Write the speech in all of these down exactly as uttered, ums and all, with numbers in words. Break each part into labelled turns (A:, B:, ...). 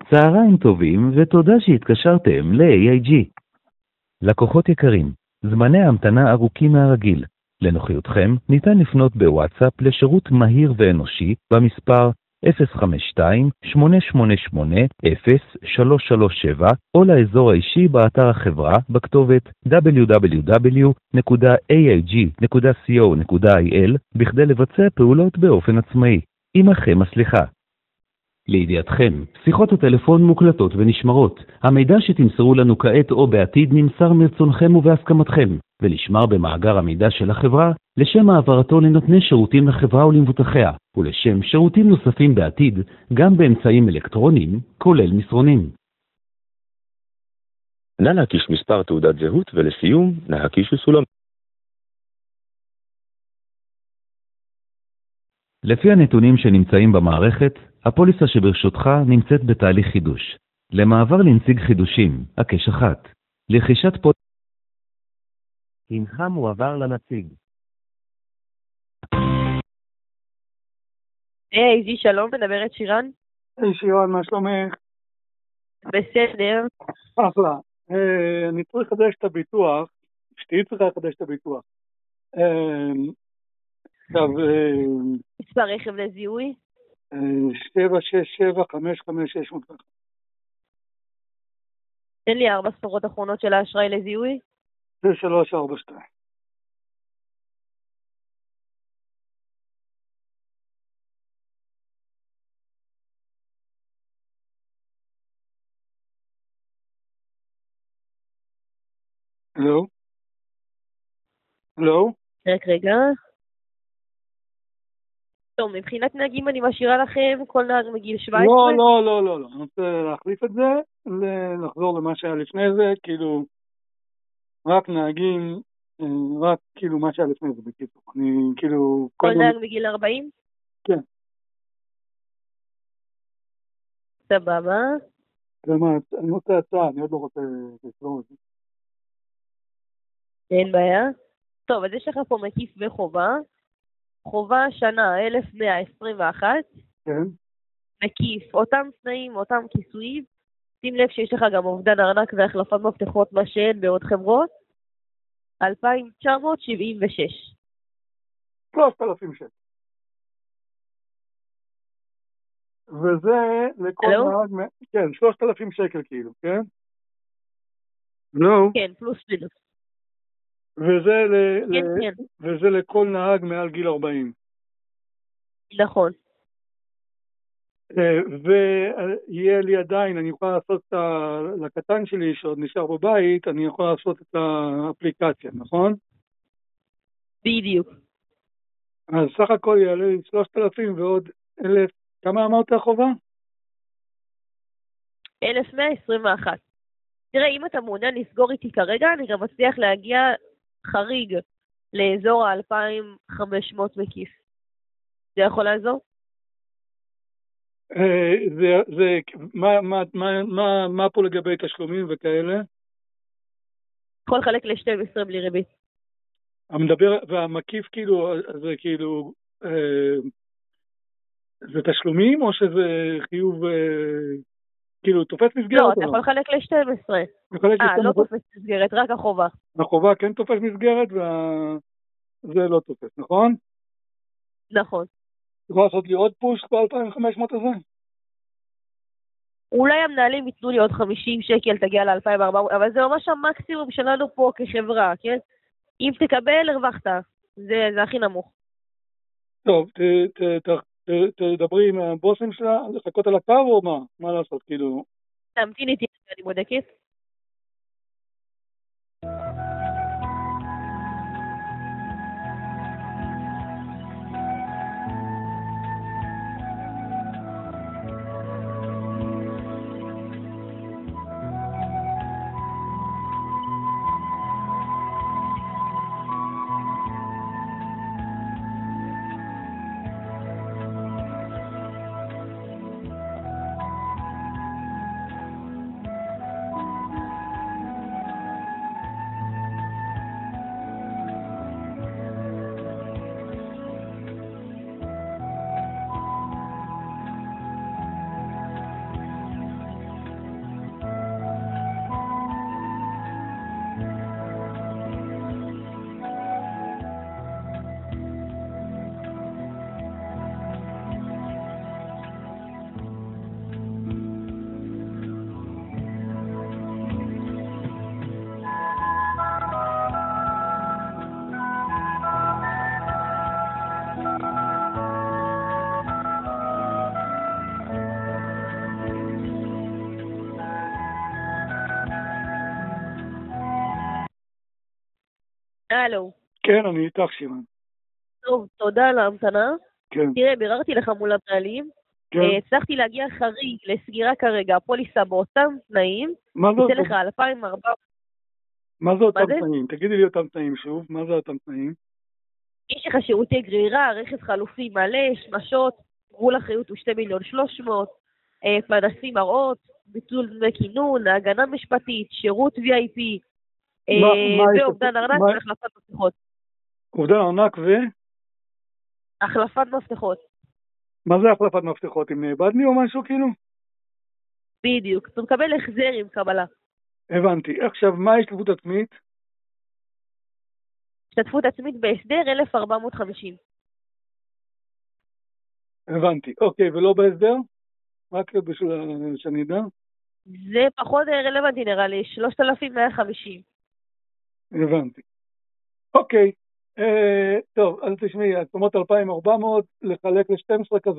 A: צהריים טובים ותודה שהתקשרתם ל-איי איי ג'י. לקוחות יקרים, זמני ההמתנה ארוכים מהרגיל. לנוחיותכם ניתן לפנות בוואטסאפ לשירות מהיר ואנושי במספר אפס חמש שתיים שמונה שמונה שמונה אפס שלוש שלוש שבע או לאזור האישי באתר החברה בכתובת דאבליו דאבליו דאבליו נקודה איי איי ג'י נקודה קו נקודה איי אל בכדי לבצע פעולות באופן עצמאי. עמכם הסליחה. לידיעתכם, שיחות הטלפון מוקלטות ונשמרות. המידע שתמסרו לנו כעת או בעתיד נמסר מרצונכם ובהסכמתכם, ונשמר במאגר המידע של החברה לשם העברתו לנותני שירותים לחברה ולמבוטחיה, ולשם שירותים נוספים בעתיד, גם באמצעים אלקטרוניים, כולל מסרונים.
B: נא להקיש מספר תעודת זהות ולסיום, נא הקישו סולם.
A: לפי הנתונים שנמצאים במערכת, הפוליסה שברשותך נמצאת בתהליך חידוש. למעבר לנציג חידושים, הקש אחת. לרכישת פוליסה, הנך מועבר לנציג.
C: היי, זי שלום, מדברת שירן?
D: היי שירן, מה שלומך?
C: בסדר.
D: אחלה. אה, אני צריך לחדש את הביטוח, אשתי צריכה לחדש את הביטוח. אה, עכשיו, אה,
C: מספר רכב לזיהוי?
D: אה, שבע שש שבע חמש חמש שש מאות.
C: תן לי ארבע ספרות אחרונות של האשראי לזיהוי.
D: זה שלוש ארבע שתיים. הלו? הלו?
C: רק רגע. טוב, מבחינת נהגים אני משאירה לכם כל נהג מגיל שבע עשרה.
D: לא, לא, לא, לא, לא. אני רוצה להחליף את זה, לחזור למה שהיה לפני זה, כאילו, רק נהגים, רק כאילו מה שהיה לפני זה בקיצור. אני כאילו...
C: כל נהג מגיל ארבעים?
D: כן.
C: סבבה.
D: אני רוצה הצעה, אני עוד לא רוצה לסבור את זה.
C: אין בעיה. טוב, אז יש לך פה מקיף וחובה. חובה שנה אלף מאה עשרים ואחת.
D: כן.
C: מקיף, אותם תנאים, אותם כיסויים. שים לב שיש לך גם אובדן ארנק והחלפת מפתחות מה שאין בעוד חברות. אלפיים תשע מאות שבעים ושש.
D: שלושת אלפים שקל. וזה לכל נהג... כן, שלושת אלפים שקל כאילו, כן? לא.
C: כן, פלוס פלוס.
D: וזה, ל...
C: כן,
D: ל...
C: כן.
D: וזה לכל נהג מעל גיל ארבעים.
C: נכון.
D: ויהיה לי עדיין, אני יכול לעשות את ה... לקטן שלי שעוד נשאר בבית, אני יכול לעשות את האפליקציה, נכון?
C: בדיוק.
D: אז סך הכל יעלה לי שלושת אלפים ועוד אלף, כמה אמרת החובה?
C: אלף מאה עשרים ואחת. תראה, אם אתה מעוניין לסגור איתי כרגע, אני גם מצליח להגיע חריג לאזור ה-אלפיים וחמש מאות מקיף. זה יכול לעזור?
D: זה, זה, מה, מה, מה, מה, מה פה לגבי תשלומים וכאלה?
C: יכול לחלק ל-שתים עשרה בלי ריבית.
D: המדבר, והמקיף כאילו, זה כאילו, זה תשלומים או שזה חיוב, כאילו תופס מסגרת?
C: לא, אתה יכול לחלק ל-שתים עשרה. אה, לא תופס מסגרת, רק החובה.
D: החובה כן תופס מסגרת וזה לא תופס, נכון?
C: נכון.
D: יכול לעשות לי עוד פוש ב-אלפיים וחמש מאות הזה?
C: אולי המנהלים ייתנו לי עוד חמישים שקל, תגיע ל-אלפיים וארבע מאות, אבל זה ממש המקסימום שלנו פה כחברה, כן? אם תקבל, הרווחת. זה, זה הכי נמוך.
D: טוב, ת, ת, ת, ת, תדברי עם הבוסים שלה, לחכות על הקו או מה? מה לעשות, כאילו?
C: תמתין איתי, אני בודקת. הלו.
D: כן, אני איתך, שירן.
C: טוב, תודה על ההמתנה.
D: כן.
C: תראה, ביררתי לך מול המנהלים.
D: כן.
C: הצלחתי להגיע חריג לסגירה כרגע, הפוליסה באותם תנאים.
D: מה זה
C: יצא לך אלפיים וארבע מאות.
D: מה זה אותם תנאים? תגידי לי אותם תנאים שוב, מה זה אותם תנאים?
C: יש לך שירותי גרירה, רכב חלופי מלא, שמשות, גבול אחריות הוא שני מיליון שלוש מאות, פנסים מראות, ביטול דמי כינון, הגנה משפטית, שירות וי איי פי, ואובדן ארנק והחלפת מפתחות.
D: אובדן ארנק ו?
C: החלפת מפתחות.
D: מה זה החלפת מפתחות? אם נאבדני או משהו כאילו?
C: בדיוק, אתה מקבל החזר עם קבלה.
D: הבנתי. עכשיו, מה ההשתתפות עצמית?
C: השתתפות עצמית בהסדר אלף ארבע מאות וחמישים.
D: הבנתי. אוקיי, ולא בהסדר? רק בשביל שאני אדע.
C: זה פחות רלוונטי נראה לי, שלושת אלפים מאה וחמישים.
D: הבנתי. אוקיי. אה, טוב, אז תשמעי, את אומרת אלפיים וארבע מאות לחלק ל-שתים עשרה כזה.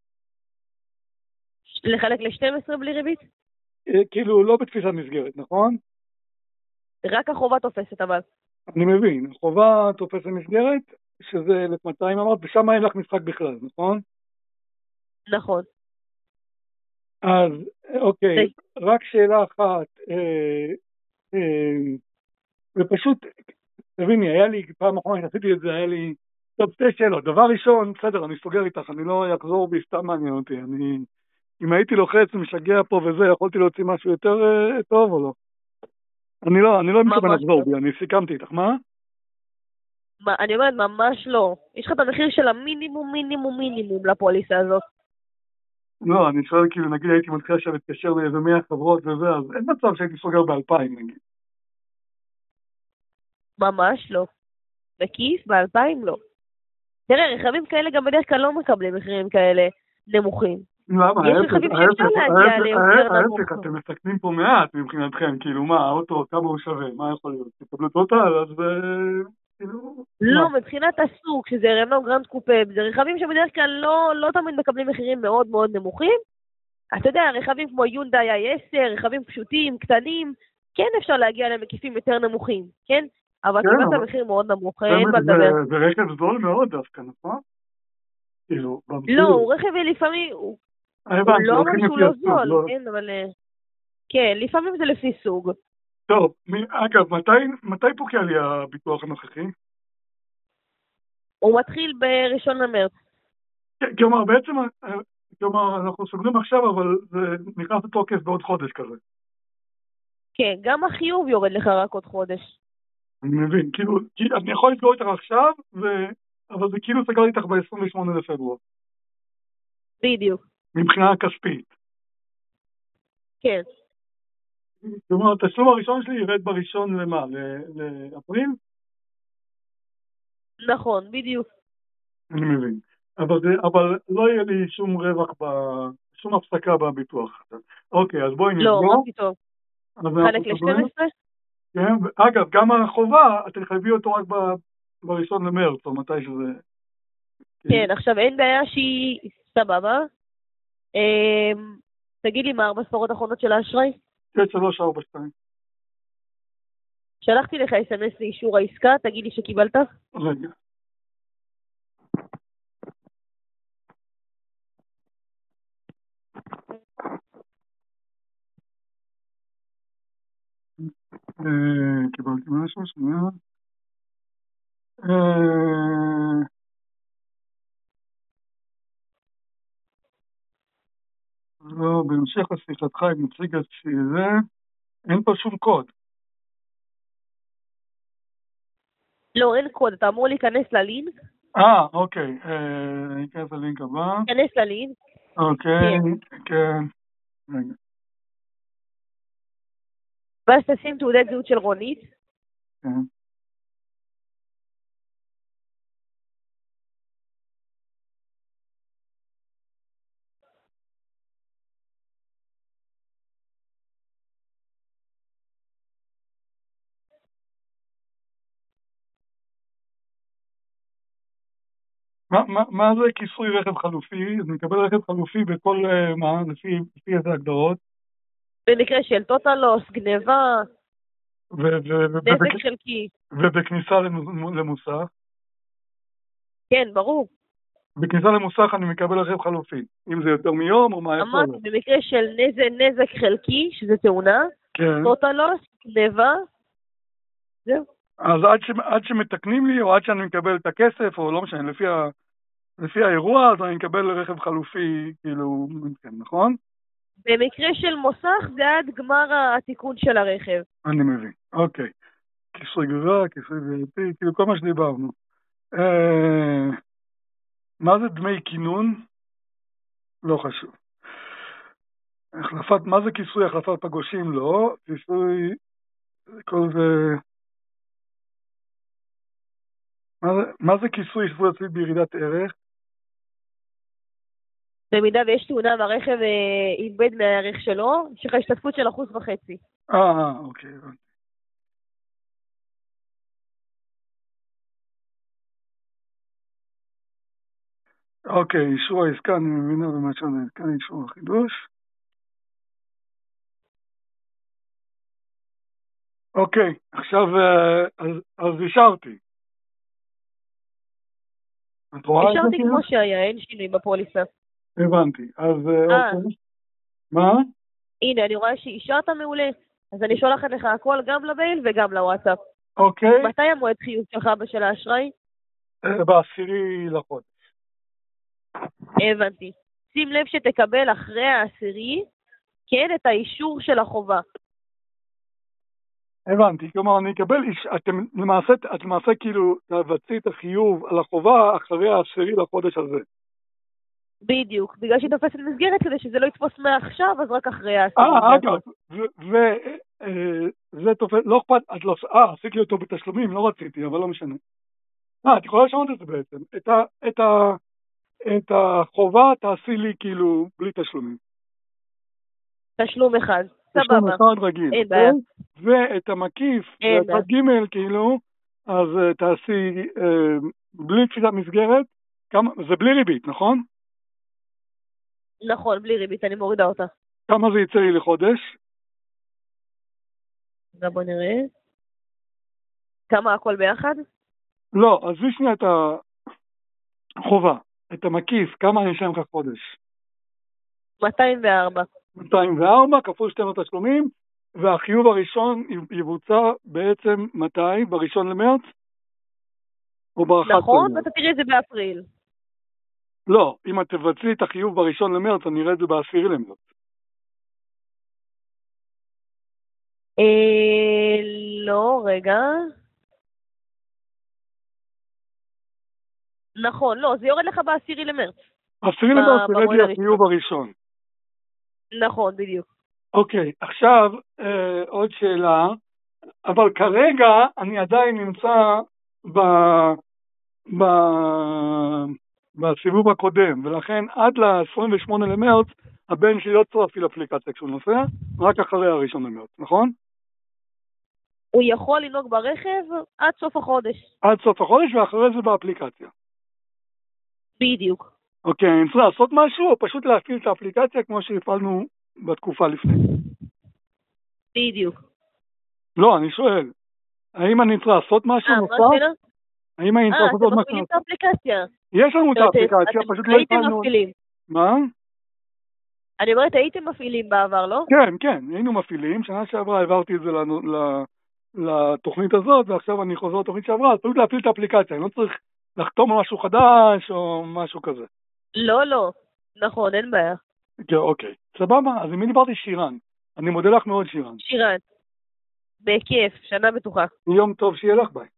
C: לחלק ל-שתים עשרה בלי ריבית?
D: אה, כאילו לא בתפיסת מסגרת, נכון?
C: רק החובה תופסת אבל.
D: אני מבין, חובה תופסת מסגרת, שזה אלף מאתיים אמרת, ושם אין לך משחק בכלל, נכון?
C: נכון.
D: אז אוקיי, רק שאלה אחת, אה, אה, ופשוט, תביני, היה לי פעם אחרונה, עשיתי את זה, היה לי, טוב, שתי שאלות. דבר ראשון, בסדר, אני סוגר איתך, אני לא אחזור בי, סתם מעניין אותי. אני, אם הייתי לוחץ ומשגע פה וזה, יכולתי להוציא משהו יותר uh, טוב או לא? אני לא, אני לא מתכוון לחזור בי, אני סיכמתי איתך, מה?
C: מה, אני אומרת, ממש לא. יש לך את המחיר של המינימום, מינימום, מינימום לפוליסה הזאת.
D: לא, אני שואל, כאילו, נגיד הייתי מתחיל עכשיו להתקשר לאיזה מאה חברות וזה, אז אין מצב שהייתי סוגר באלפיים, נגיד.
C: ממש לא. בכיס, באלפיים לא. תראה, רכבים כאלה גם בדרך כלל לא מקבלים מחירים כאלה נמוכים.
D: למה?
C: יש רכבים שאפשר להגיע ליותר נמוך.
D: ההפך, אתם מסתכנים פה מעט מבחינתכם, כאילו, מה, האוטו, כמה הוא שווה, מה יכול להיות? תקבלו טוטל, אז כאילו...
C: לא, מבחינת הסוג, שזה רנו גרנד קופה, זה רכבים שבדרך כלל לא תמיד מקבלים מחירים מאוד מאוד נמוכים. אתה יודע, רכבים כמו יונדאי איי עשר, רכבים פשוטים, קטנים, כן אפשר להגיע למקיפים יותר נמוכים, כן? אבל קיבלת מחיר מאוד נמוך, אין מה לדבר.
D: זה רכב זול מאוד דווקא, נכון?
C: לא, הוא רכב לפעמים, הוא לא אומר שהוא לא זול, כן, אבל... כן, לפעמים זה לפי סוג.
D: טוב, אגב, מתי פוקע לי הביטוח הנוכחי?
C: הוא מתחיל בראשון למרץ.
D: כלומר, בעצם, כלומר, אנחנו סוגרים עכשיו, אבל זה נכנס לתוקף בעוד חודש כזה.
C: כן, גם החיוב יורד לך רק עוד חודש.
D: אני מבין, כאילו, אני יכול לסגור איתך עכשיו, אבל זה כאילו סגרתי איתך ב-עשרים ושמונה לפברואר.
C: בדיוק.
D: מבחינה כספית.
C: כן.
D: כלומר, התשלום הראשון שלי ירד בראשון למה? לאפריל?
C: נכון, בדיוק.
D: אני מבין. אבל, זה, אבל לא יהיה לי שום רווח, ב, שום הפסקה בביטוח. אוקיי, אז בואי נסגור.
C: לא, מה פתאום? חלק ל-שתים עשרה?
D: כן, אגב, גם החובה, אתם חייבים אותו רק בראשון למרץ, או מתי שזה...
C: כן, עכשיו אין בעיה שהיא סבבה. תגיד לי מה ארבע ספרות האחרונות של האשראי?
D: שש שלוש ארבע שתיים.
C: שלחתי לך אס אם אס לאישור העסקה, תגיד לי שקיבלת?
D: רגע. קיבלתי משהו, שנייה. לא, בהמשך לשיחתך עם נציג זה, אין פה שום קוד.
C: לא, אין קוד, אתה אמור להיכנס ללינק.
D: אה, אוקיי, ניכנס ללינק הבא.
C: ניכנס ללינק.
D: אוקיי, כן. רגע.
C: ואז תשים תעודת זהות של רונית.
D: כן. מה, מה, מה זה כיסוי רכב חלופי? אני מקבל רכב חלופי בכל, מה, לפי, לפי איזה הגדרות?
C: במקרה של טוטלוס, גניבה. נזק חלקי.
D: ובכניסה למוסך?
C: כן, ברור.
D: בכניסה למוסך אני מקבל רכב חלופי, אם זה יותר מיום או מה יכול להיות.
C: אמרתי, במקרה של נזק חלקי, שזה תאונה, טוטלוס, גניבה, זהו.
D: אז עד, ש, עד שמתקנים לי, או עד שאני מקבל את הכסף, או לא משנה, לפי, ה, לפי האירוע, אז אני מקבל רכב חלופי, כאילו, כן, נכון?
C: במקרה של מוסך, זה עד גמר התיקון של הרכב.
D: אני מבין, אוקיי. כיסוי גבוה, כיסוי גבוה, כאילו, כל מה שדיברנו. אה, מה זה דמי כינון? לא חשוב. החלפת, מה זה כיסוי החלפת פגושים? לא. כיסוי, כל זה... מה זה, מה זה כיסוי השתתפות עצמית בירידת ערך?
C: במידה ויש תאונה והרכב אה, איבד מהערך שלו, יש לך השתתפות של אחוז וחצי.
D: אה, אוקיי. אוקיי, אישור העסקה, אני מבינה במה שאני העסקה, אישור החידוש. אוקיי, עכשיו, אז, אז אישרתי.
C: אישרתי כמו שהיה, אין שינוי בפוליסה.
D: הבנתי, אז אוקיי. מה?
C: הנה, אני רואה שאישרת מעולה, אז אני שולחת לך הכל גם למייל וגם לוואטסאפ.
D: אוקיי.
C: מתי המועד חיוב שלך בשל האשראי?
D: בעשירי לחודש.
C: הבנתי. שים לב שתקבל אחרי העשירי, כן, את האישור של החובה.
D: הבנתי, כלומר אני אקבל, אתם למעשה, את למעשה כאילו תבצעי את החיוב על החובה אחרי העשירי לחודש הזה.
C: בדיוק, בגלל שהיא תופסת מסגרת כדי שזה לא יתפוס מעכשיו, אז רק אחרי העשירי.
D: אה, אגב, וזה תופס, לא אכפת, את לא, אה, עשיתי אותו בתשלומים, לא רציתי, אבל לא משנה. אה, את יכולה לשנות את זה בעצם, את ה, את ה, את החובה תעשי לי כאילו בלי תשלומים.
C: תשלום אחד, סבבה.
D: תשלום אחד רגיל.
C: אין בעיה.
D: ואת המקיף, ואת הג' כאילו, אז תעשי בלי תפיסת מסגרת, זה בלי ריבית, נכון?
C: נכון, בלי ריבית, אני מורידה אותה.
D: כמה זה יצא לי לחודש?
C: רגע, בוא נראה. כמה הכל ביחד?
D: לא, אז זה שנייה את החובה, את המקיף, כמה אני אשלם לך חודש?
C: מאתיים וארבע.
D: מאתיים וארבע, כפול שתי תשלומים, והחיוב הראשון יבוצע בעצם מתי? בראשון למרץ? או באחת למרץ?
C: נכון, ואתה תראה את זה באפריל.
D: לא, אם את תבצעי את החיוב בראשון למרץ, אני אראה את זה בעשירי למרץ.
C: אה, לא, רגע. נכון, לא, זה יורד לך בעשירי למרץ.
D: עשירי למרץ ירד לי החיוב הראשון.
C: נכון, בדיוק.
D: אוקיי, עכשיו אה, עוד שאלה, אבל כרגע אני עדיין נמצא ב... ב... בסיבוב הקודם, ולכן עד ל-עשרים ושמונה למרץ הבן שלי לא צריך להפעיל אפליקציה כשהוא נוסע, רק אחרי הראשון למרץ, נכון?
C: הוא יכול לנהוג ברכב עד סוף החודש.
D: עד סוף החודש ואחרי זה באפליקציה.
C: בדיוק.
D: אוקיי, אני צריך לעשות משהו או פשוט להפעיל את האפליקציה כמו שהפעלנו בתקופה לפני?
C: בדיוק.
D: לא, אני שואל, האם אני צריך לעשות משהו
C: אה,
D: נוסף?
C: מה השאלה?
D: האם אני צריך לעשות עוד משהו?
C: אה, אתם מפעילים את האפליקציה.
D: יש לנו את האפליקציה, פשוט לא
C: הייתם מפעילים.
D: מה?
C: אני אומרת, הייתם מפעילים בעבר, לא?
D: כן, כן, היינו מפעילים, שנה שעברה העברתי את זה לתוכנית הזאת, ועכשיו אני חוזר לתוכנית שעברה, אז פשוט להפעיל את האפליקציה, אני לא צריך לחתום על משהו חדש או משהו כזה.
C: לא, לא, נכון, אין בעיה.
D: כן, אוקיי, סבבה, אז עם מי דיברתי? שירן. אני מודה לך מאוד, שירן.
C: שירן, בכיף, שנה בטוחה.
D: יום טוב שיהיה לך, ביי.